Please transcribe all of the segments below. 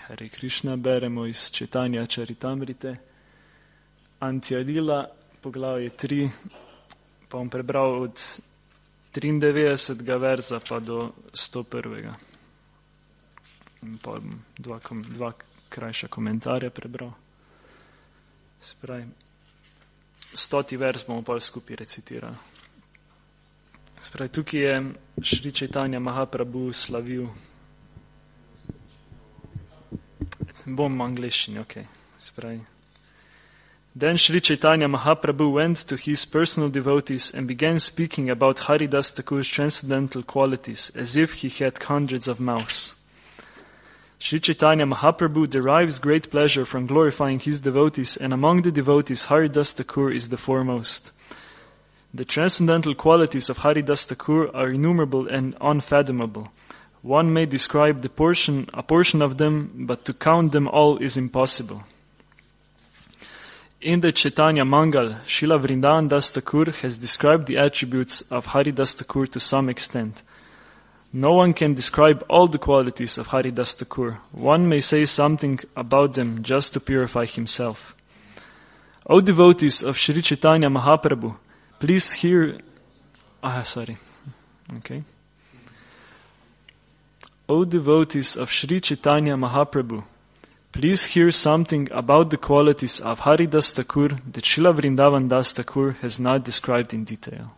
Hare Krishna, beremo iz Čitanja Čaritamrite, Antya-lila, poglavje 3, pa bom prebral od 93. verza pa do 101. In pa bom dva krajša komentarja prebral. Spravi, 100. vers bomo pa skupaj recitirali. Spravi, tukaj je Šri Čaitanja Mahaprabhu slavil. Bom v angliščini, okay. Spravi. Then Sri Chaitanya Mahaprabhu went to his personal devotees and began speaking about Haridas Thakur's transcendental qualities as if he had hundreds of mouths. Sri Chaitanya Mahaprabhu derives great pleasure from glorifying his devotees, and among the devotees Haridas Thakur is the foremost. The transcendental qualities of Haridas Thakur are innumerable and unfathomable. One may describe a portion of them, but to count them all is impossible. In the Chaitanya Mangal, Srila Vrindavan Das Thakur has described the attributes of Haridas Thakur to some extent. No one can describe all the qualities of Haridas Thakur. One may say something about them just to purify himself. O devotees of Sri Chaitanya Mahaprabhu, please hear... O devotees of Sri Chaitanya Mahaprabhu, please hear something about the qualities of Haridas Thakur that Srila Vrindavan Das Thakur has not described in detail.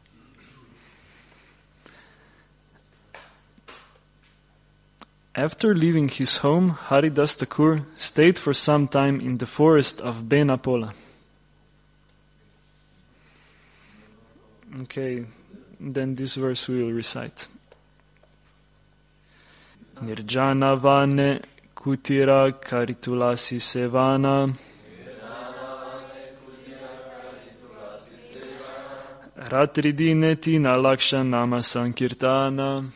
After leaving his home, Haridas Thakur stayed for some time in the forest of Benapola. Okay, then this verse we will recite. Nirjana vane kutira karitulasi sevana ratridine tina laksha nama sankirtana.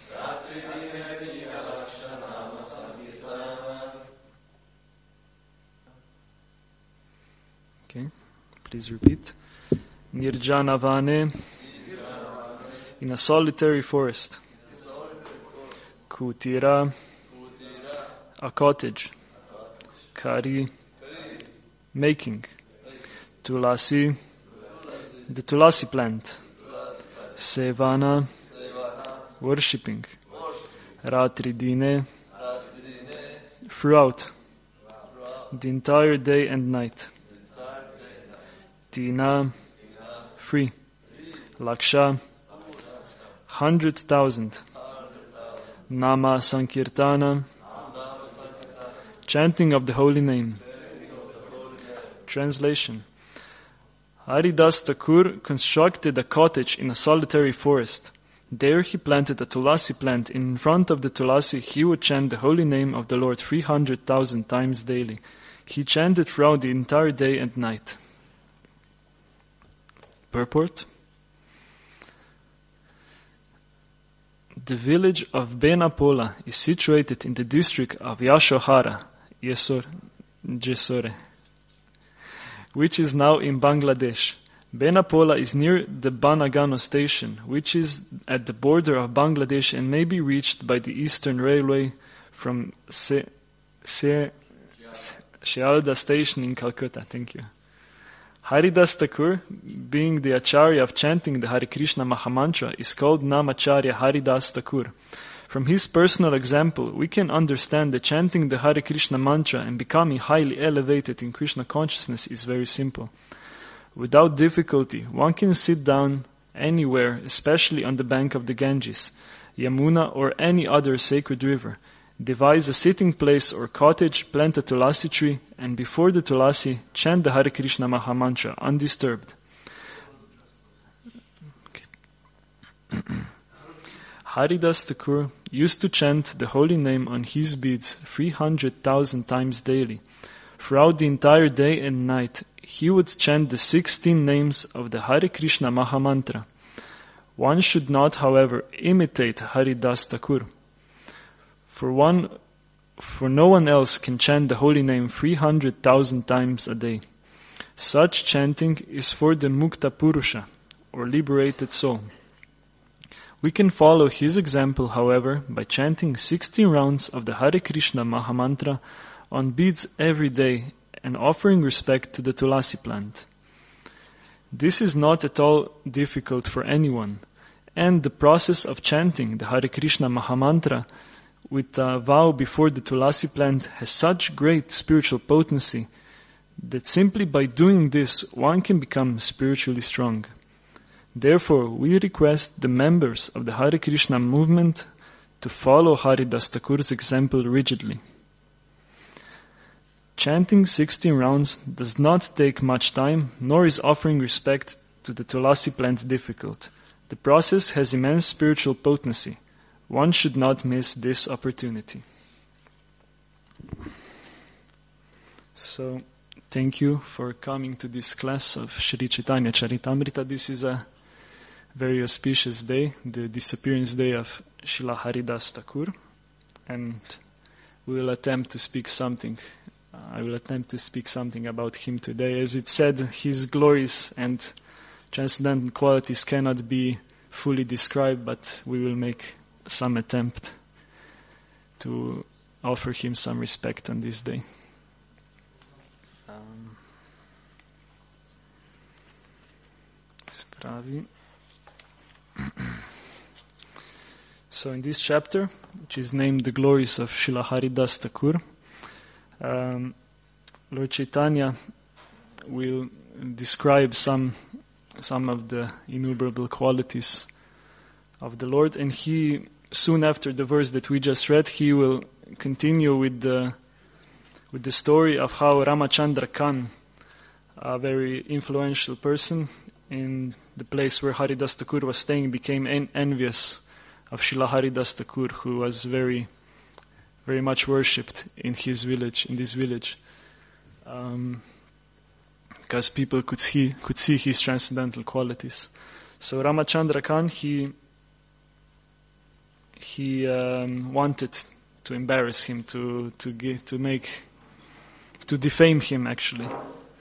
Okay, please repeat. Nirjana vane, in a solitary forest. Kutira, a cottage. Kari, making. Tulasi, the tulasi plant. Sevana, worshipping. Ratridine, throughout the entire day and night. Tina, free. Laksha, 100,000. Nama Sankirtana, chanting of the holy name. Translation. Haridas Thakur constructed a cottage in a solitary forest. There he planted a tulasi plant. In front of the tulasi he would chant the holy name of the Lord 300,000 times daily. He chanted throughout the entire day and night. Purport. The village of Benapola is situated in the district of Yashohara, Jesore, which is now in Bangladesh. Benapola is near the Banagano station, which is at the border of Bangladesh and may be reached by the Eastern Railway from Shealda station in Calcutta. Thank you. Haridas Thakur, being the acharya of chanting the Hare Krishna Mahamantra, is called Namacharya Haridas Thakur. From his personal example, we can understand that chanting the Hare Krishna mantra and becoming highly elevated in Krishna consciousness is very simple. Without difficulty, one can sit down anywhere, especially on the bank of the Ganges, Yamuna, or any other sacred river. Devise a sitting place or cottage, plant a tulasi tree, and before the tulasi, chant the Hare Krishna Mahamantra undisturbed. Haridas Thakur used to chant the holy name on his beads 300,000 times daily. Throughout the entire day and night, he would chant the 16 names of the Hare Krishna Mahamantra. One should not, however, imitate Haridas Thakur. For no one else can chant the holy name 300,000 times a day. Such chanting is for the Mukta Purusha, or liberated soul. We can follow his example, however, by chanting 16 rounds of the Hare Krishna Mahamantra on beads every day and offering respect to the Tulasi plant. This is not at all difficult for anyone, and the process of chanting the Hare Krishna Mahamantra with a vow before the Tulasi plant has such great spiritual potency that simply by doing this one can become spiritually strong. Therefore, we request the members of the Hare Krishna movement to follow Haridas Thakur's example rigidly. Chanting 16 rounds does not take much time, nor is offering respect to the Tulasi plant difficult. The process has immense spiritual potency. One should not miss this opportunity. So, thank you for coming to this class of Shri Chaitanya Charitamrita. This is a very auspicious day, the disappearance day of Srila Haridas Thakur, and we will attempt to speak something. I will attempt to speak something about him today. As it said, his glories and transcendental qualities cannot be fully described, but we will make some attempt to offer him some respect on this day. So in this chapter, which is named The Glories of Srila Haridas Thakur, Lord Chaitanya will describe some of the innumerable qualities of the Lord, and he, soon after the verse that we just read, he will continue with the story of how Ramachandra Khan, a very influential person in the place where Haridas Thakur was staying, became envious of Srila Haridas Thakur, who was very, very much worshipped in this village, because people could see his transcendental qualities. So Ramachandra Khan, he wanted to embarrass him, to defame him actually,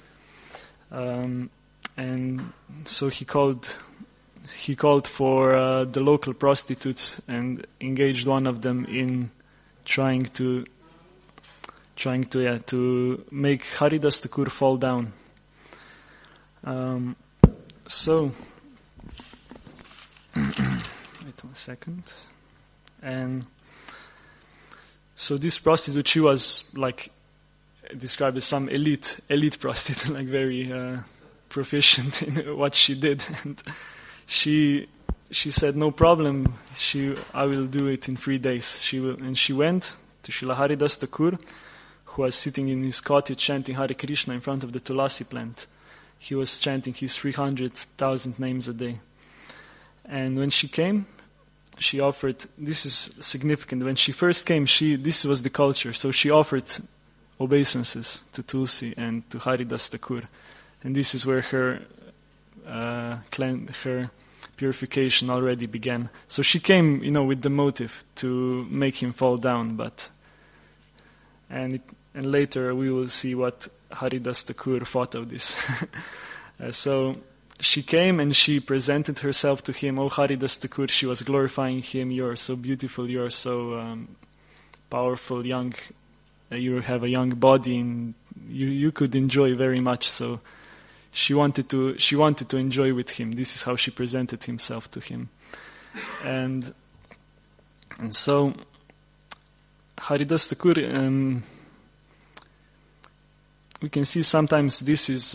and so he called for the local prostitutes and engaged one of them in trying to make Haridas Thakur fall down. So wait 1 second. And so this prostitute, she was like described as some elite prostitute, like very proficient in what she did, and she said, no problem, I will do it in 3 days. She went to Srila Haridas Thakur, who was sitting in his cottage chanting Hare Krishna in front of the Tulasi plant. He was chanting his 300,000 names a day. And when she came, she offered, this is significant, when she first came, this was the culture, so she offered obeisances to Tulsi and to Haridas Thakur. And this is where her purification already began. So she came, with the motive to make him fall down, and later we will see what Haridas Thakur thought of this. So she came and she presented herself to him. Oh, Haridas Thakur, she was glorifying him. You're so beautiful. You're so powerful, young. You have a young body, and you could enjoy very much. So she wanted to enjoy with him. This is how she presented himself to him, and so Haridas Thakur. We can see sometimes this is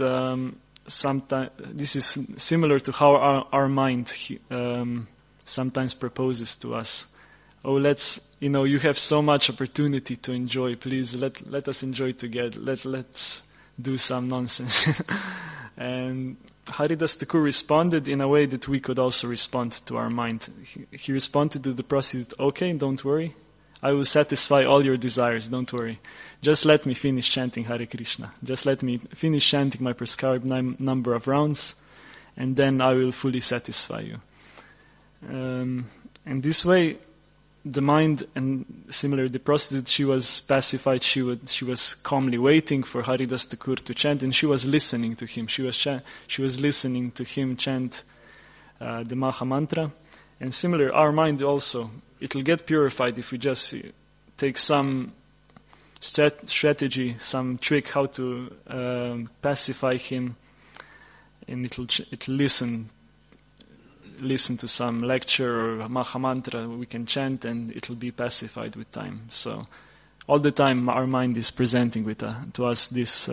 similar to how our mind sometimes proposes to us. Oh, you have so much opportunity to enjoy. Please let us enjoy together. Let's do some nonsense. And Haridas Thakur responded in a way that we could also respond to our mind. He responded to the prostitute, okay, don't worry. I will satisfy all your desires, don't worry. Just let me finish chanting Hare Krishna. Just let me finish chanting my prescribed number of rounds, and then I will fully satisfy you. And this way, the mind, and similarly the prostitute, she was pacified. She was calmly waiting for Haridas Thakur to chant, and she was listening to him. She was listening to him chant the Maha Mantra, And similar, our mind also, it'll get purified if we just take some strategy, some trick how to pacify him, and it'll listen to some lecture or Maha Mantra we can chant, and it'll be pacified with time. So all the time our mind is presenting to us these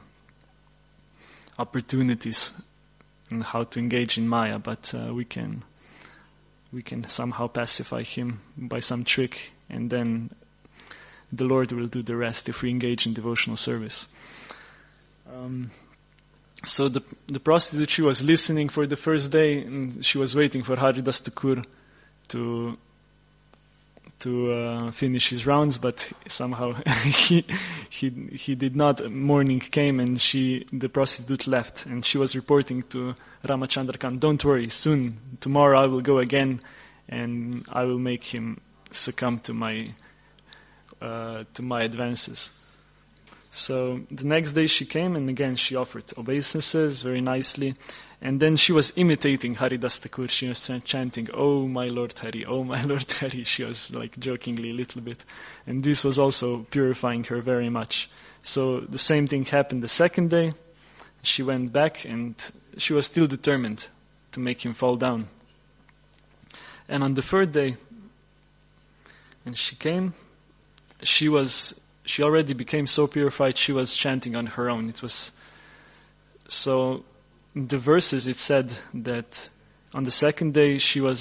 opportunities and how to engage in Maya, but we can somehow pacify him by some trick, and then the Lord will do the rest if we engage in devotional service. So the prostitute, she was listening for the first day, and she was waiting for Haridas Thakur to finish his rounds, but somehow he did not. Morning came, and the prostitute left, and she was reporting to Ramachandra Khan, "Don't worry, soon, tomorrow I will go again, and I will make him succumb to my advances." So the next day she came, and again she offered obeisances very nicely, and then she was imitating Haridas Thakur. She was chanting, "Oh my Lord Hari, oh my Lord Hari." She was like jokingly a little bit, and this was also purifying her very much. So the same thing happened the second day. She went back, and she was still determined to make him fall down. And on the third day, and she came, she already became so purified, she was chanting on her own. It was so, in the verses it said that on the second day she was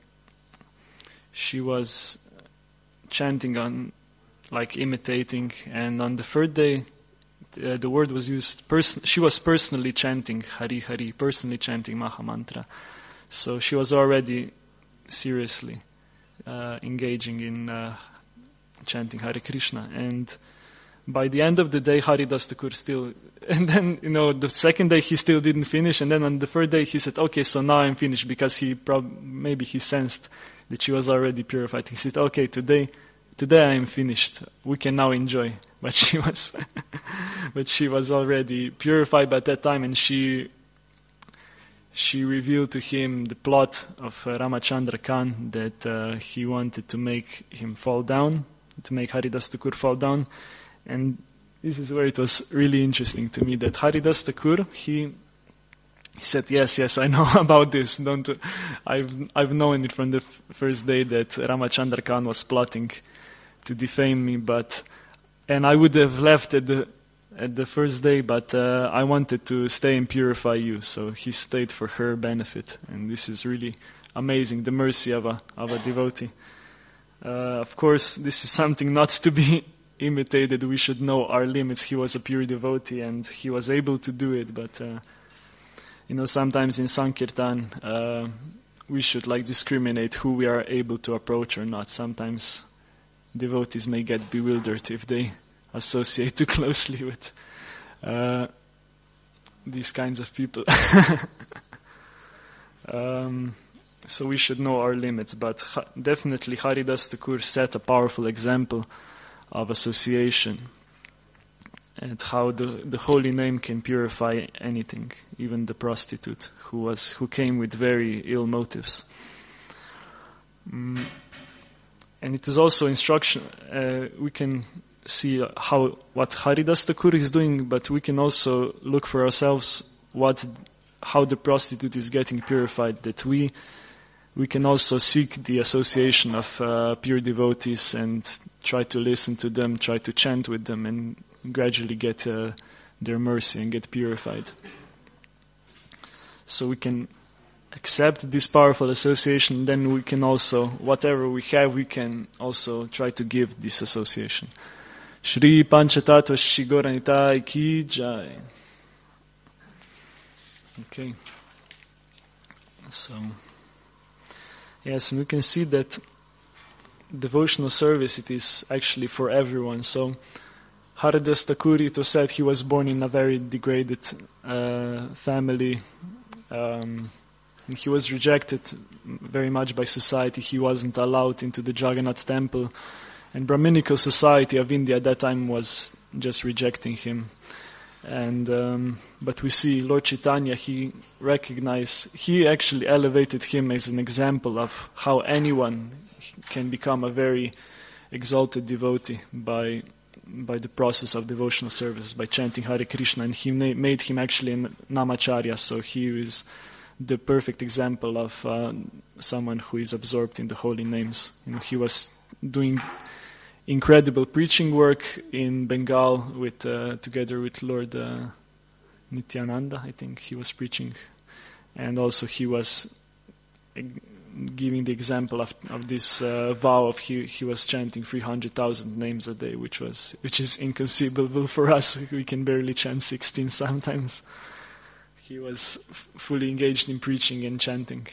chanting on, like imitating, and on the third day the word was used, she was personally chanting Hari Hari, personally chanting Maha Mantra. So she was already seriously engaging in chanting Hare Krishna. And by the end of the day, Haridas Thakur still, and then, the second day he still didn't finish, and then on the third day he said, "Okay, so now I'm finished," because maybe he sensed that she was already purified. He said, "Okay, today I am finished. We can now enjoy." But she was already purified by that time, and she revealed to him the plot of Ramachandra Khan, that he wanted to make him fall down, to make Haridas Thakur fall down. And this is where it was really interesting to me, that Haridas Thakur, he said, yes, I know about this. I've known it from the first day that Ramachandra Khan was plotting to defame me, and I would have left at the first day, but I wanted to stay and purify you. So he stayed for her benefit, and this is really amazing, the mercy of a devotee. Of course, this is something not to be imitated. We should know our limits. He was a pure devotee, and he was able to do it, but sometimes in Sankirtan we should discriminate who we are able to approach or not. Sometimes devotees may get bewildered if they associate too closely with these kinds of people. So we should know our limits, but definitely Haridas Thakur set a powerful example of association, and how the holy name can purify anything, even the prostitute who came with very ill motives. And it is also instruction. We can see what Haridas Thakur is doing, but we can also look for ourselves how the prostitute is getting purified. That we can also seek the association of pure devotees and try to listen to them, try to chant with them, and gradually get their mercy and get purified. So we can accept this powerful association, then we can also, whatever we have, we can also try to give this association. Shri Panchatattva Shri Gauranitai Ki Jai. Okay. So, yes, and we can see that devotional service, it is actually for everyone. So, Haridas Thakur, it was said he was born in a very degraded family. He was rejected very much by society. He wasn't allowed into the Jagannath temple. And Brahminical society of India at that time was just rejecting him. And but we see Lord Chaitanya, he actually elevated him as an example of how anyone can become a very exalted devotee by the process of devotional service, by chanting Hare Krishna, and he made him actually an namacharya, so he is the perfect example of someone who is absorbed in the holy names. He was doing incredible preaching work in Bengal together with Lord Nityananda, I think he was preaching, and also he was giving the example of this vow of he was chanting 300,000 names a day, which is inconceivable for us. We can barely chant 16 sometimes. He was fully engaged in preaching and chanting.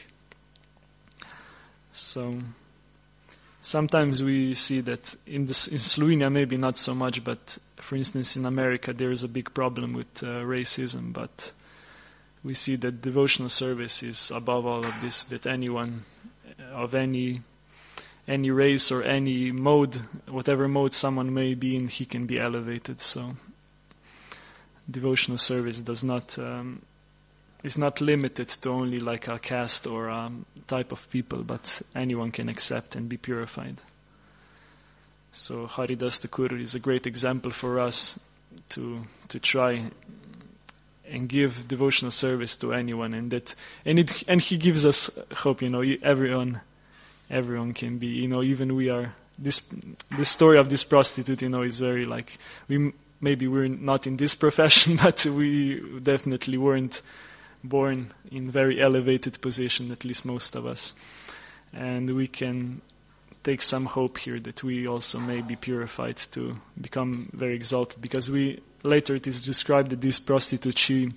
So sometimes we see that in Slovenia maybe not so much, but for instance in America there is a big problem with racism, but we see that devotional service is above all of this, that anyone of any race or any mode, whatever mode someone may be in, he can be elevated. So devotional service is not limited to only like a caste or a type of people, but anyone can accept and be purified. So Haridas Thakur is a great example for us to try and give devotional service to anyone, and he gives us hope. Everyone can be. Even we are. This story of this prostitute, is very like we're not in this profession, but we definitely weren't born in very elevated position, at least most of us, and we can take some hope here that we also may be purified to become very exalted, because later it is described that this prostitute,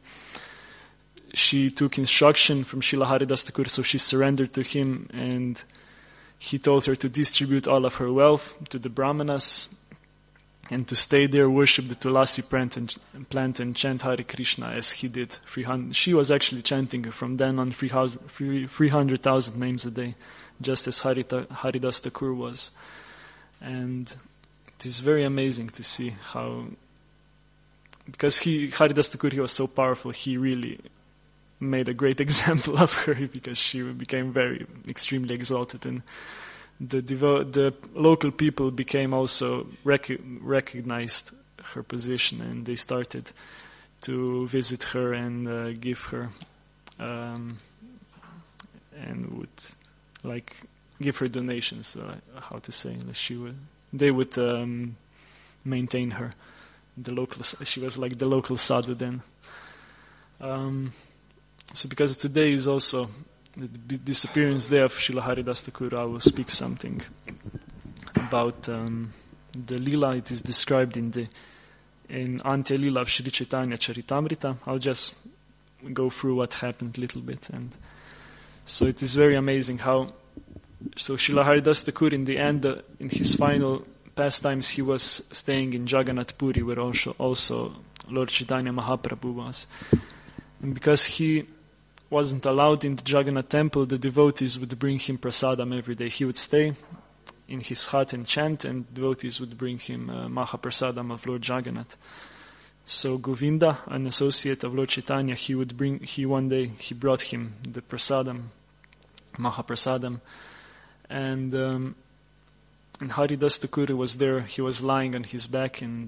she took instruction from Srila Haridas Thakur, so she surrendered to him, and he told her to distribute all of her wealth to the brahmanas and to stay there, worship the Tulasi plant and chant Hare Krishna as he did. She was actually chanting from then on 300,000 names a day, just as Haridas Thakur was. And it is very amazing to see how, because Haridas Thakur, he was so powerful, he really made a great example of her, because she became extremely exalted, and the local people became also recognized her position, and they started to visit her and give her and would give her donations. How to say? They would maintain her. She was like the local sadhu then. So because today is also the disappearance day of Srila Haridas Thakur, I will speak something about the Lila. It is described in Antya Lila of Sri Chaitanya Charitamrita. I'll just go through what happened a little bit. And so it is very amazing how, so Srila Haridas Thakur in the end, in his final pastimes, he was staying in Jagannath Puri, where also Lord Chaitanya Mahaprabhu was. And because he wasn't allowed in the Jagannath temple, the devotees would bring him prasadam every day. He would stay in his hut and chant, and devotees would bring him Mahaprasadam of Lord Jagannath. So Govinda, an associate of Lord Chaitanya, one day brought him the prasadam, Mahaprasadam, and Haridas Thakur was there. He was lying on his back and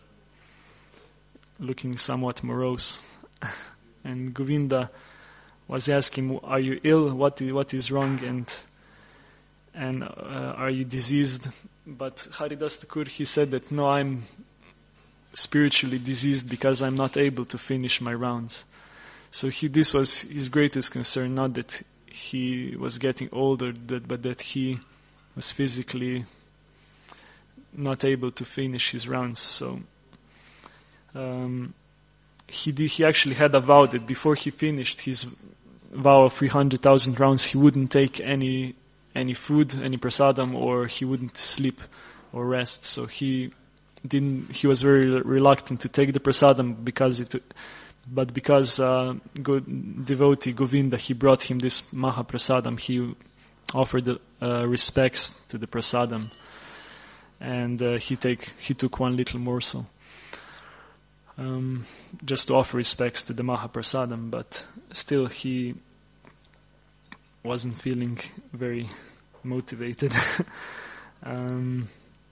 looking somewhat morose. And Govinda was asking, "Are you ill? What is wrong? And are you diseased?" But Haridas Thakur, he said that, "No, I'm spiritually diseased because I'm not able to finish my rounds." So this was his greatest concern, not that he was getting older, but that he was physically not able to finish his rounds. So he actually had a vow that before he finished his vow of 300,000 rounds, he wouldn't take any food, any prasadam, or he wouldn't sleep or rest. So he was very reluctant to take the prasadam because good devotee Govinda, he brought him this Mahaprasadam. He offered respects to the prasadam, and he took one little morsel. just to offer respects to the Mahaprasadam, but still he wasn't feeling very motivated. And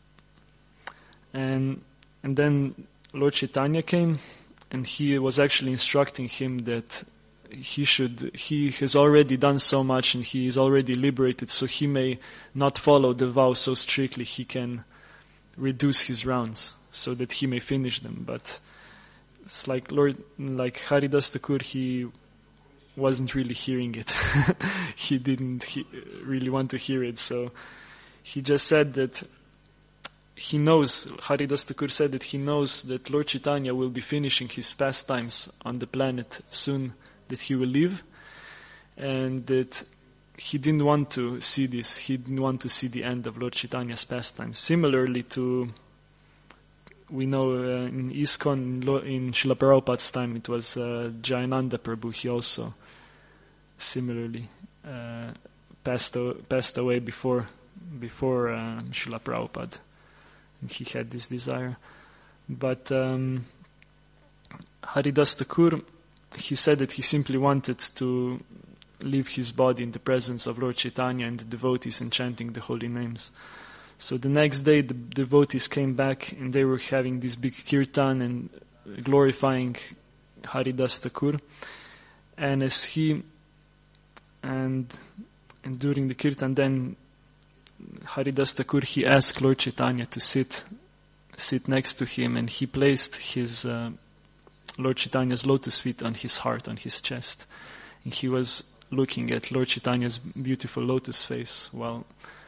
then Lord Chaitanya came, and he was actually instructing him that he has already done so much and he is already liberated, so he may not follow the vow so strictly. He can reduce his rounds so that he may finish them. But it's like Haridas Thakur, he wasn't really hearing it. He didn't really want to hear it, so he just said that he knows, Haridas Thakur said that he knows that Lord Chaitanya will be finishing his pastimes on the planet soon, that he will leave, and that he didn't want to see this. He didn't want to see the end of Lord Chaitanya's pastimes. Similarly to, we know in ISKCON, in Srila Prabhupada's time, it was Jayananda Prabhu. He also similarly passed away before Srila Prabhupada. And he had this desire. But Haridas Thakur, he said that he simply wanted to leave his body in the presence of Lord Chaitanya and the devotees and chanting the holy names. So the next day the devotees came back and they were having this big kirtan and glorifying Haridas Thakur. And during the kirtan, then Haridas Thakur, he asked Lord Chaitanya to sit next to him, and he placed his Lord Chaitanya's lotus feet on his heart, on his chest. And he was looking at Lord Chaitanya's beautiful lotus face while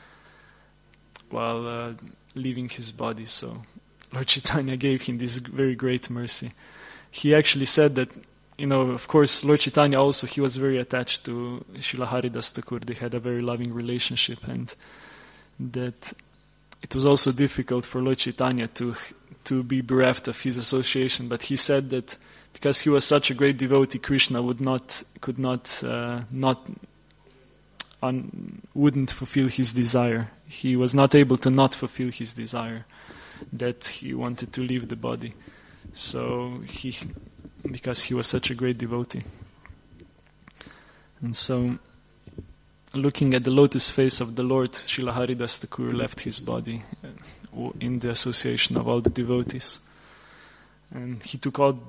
leaving his body. So Lord Chaitanya gave him this very great mercy. He actually said that, of course, Lord Chaitanya also, he was very attached to Srila Haridas Thakur. They had a very loving relationship, and that it was also difficult for Lord Chaitanya to be bereft of his association. But he said that because he was such a great devotee, Krishna wouldn't fulfill his desire. He was not able to not fulfill his desire, that he wanted to leave the body. So because he was such a great devotee. And so, looking at the lotus face of the Lord, Srila Haridas Thakur left his body in the association of all the devotees. And he took all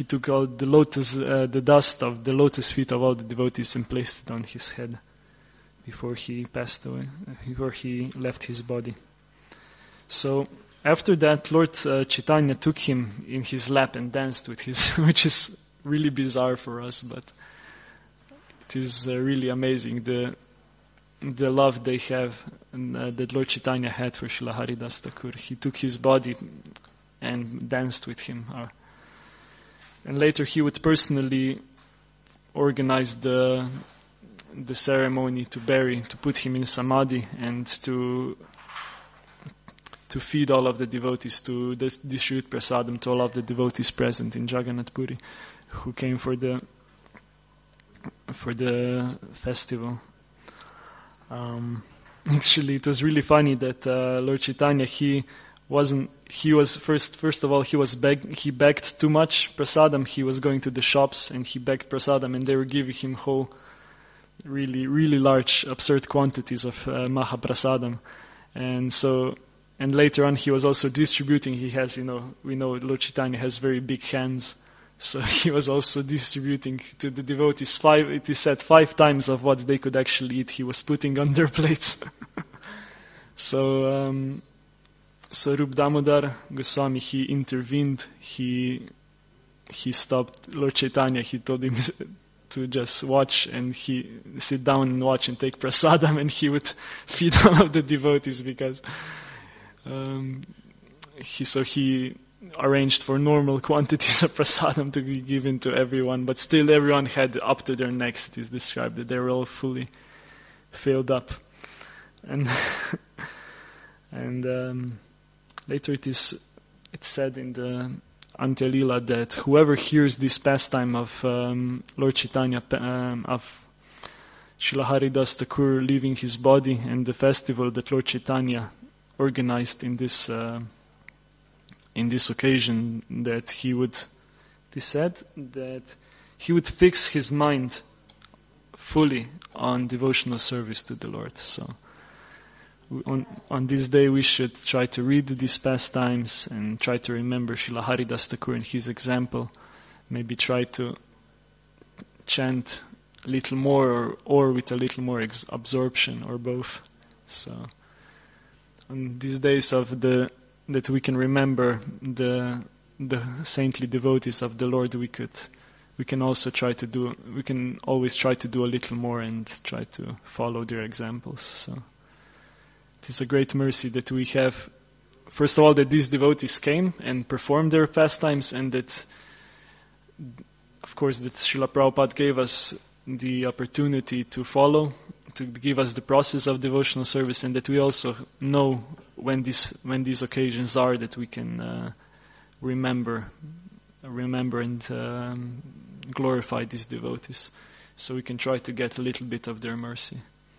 the dust of the lotus feet of all the devotees and placed it on his head before he passed away, before he left his body. So after that, Lord Chaitanya took him in his lap and danced with his, which is really bizarre for us, but it is really amazing the love they have, and that Lord Chaitanya had for Srila Haridas Thakur. He took his body and danced with him. And later he would personally organize the ceremony to put him in samadhi, and to feed all of the devotees, to distribute prasadam to all of the devotees present in Jagannath Puri, who came for the festival. Actually, it was really funny that Lord Chaitanya, he begged too much prasadam. He was going to the shops and he begged prasadam, and they were giving him whole, really, really large, absurd quantities of Mahaprasadam. And later on he was also distributing. He has, we know Lord Chaitanya has very big hands, so he was also distributing to the devotees 5 times of what they could actually eat. He was putting on their plates. So Rup Damodar Goswami, he intervened. He stopped Lord Chaitanya. He told him to just watch, and he sit down and watch and take prasadam, and he would feed all of the devotees, because he arranged for normal quantities of prasadam to be given to everyone, but still everyone had up to their necks. It is described that they were all fully filled up. And later it's said in the Antya Lila that whoever hears this pastime of Lord Chaitanya, of Srila Haridas Thakur leaving his body, and the festival that Lord Chaitanya organized in this in this occasion that he would fix his mind fully on devotional service to the Lord. So on this day we should try to read these pastimes and try to remember Srila Haridas Thakur and his example. Maybe try to chant a little more or with a little more absorption or both. So on these days that we can remember the saintly devotees of the Lord, we can always try to do a little more and try to follow their examples. So it is a great mercy that we have, first of all, that these devotees came and performed their pastimes, and that, of course, that Srila Prabhupada gave us the opportunity to follow, to give us the process of devotional service, and that we also know when these occasions are, that we can remember and glorify these devotees, so we can try to get a little bit of their mercy.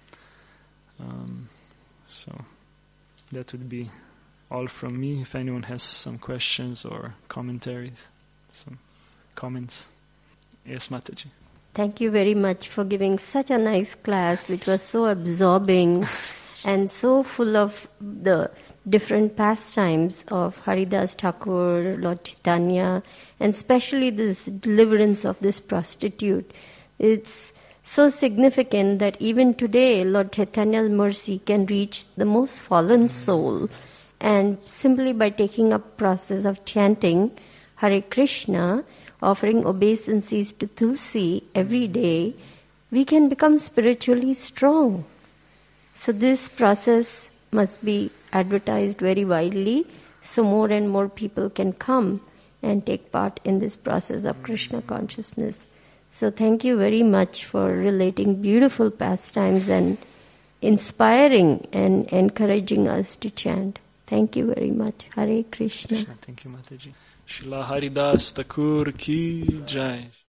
So that would be all from me. If anyone has some questions or commentaries, some comments. Yes, Mataji. Thank you very much for giving such a nice class, which was so absorbing and so full of the different pastimes of Haridas Thakur, Lord Chaitanya, and especially this deliverance of this prostitute. It's so significant that even today Lord Chaitanya's mercy can reach the most fallen soul, and simply by taking up process of chanting Hare Krishna, offering obeisances to Tulsi every day, we can become spiritually strong. So this process must be advertised very widely, so more and more people can come and take part in this process of Krishna consciousness. So thank you very much for relating beautiful pastimes and inspiring and encouraging us to chant. Thank you very much. Hare Krishna. Thank you, Mataji. Srila Haridas Thakur ki jai.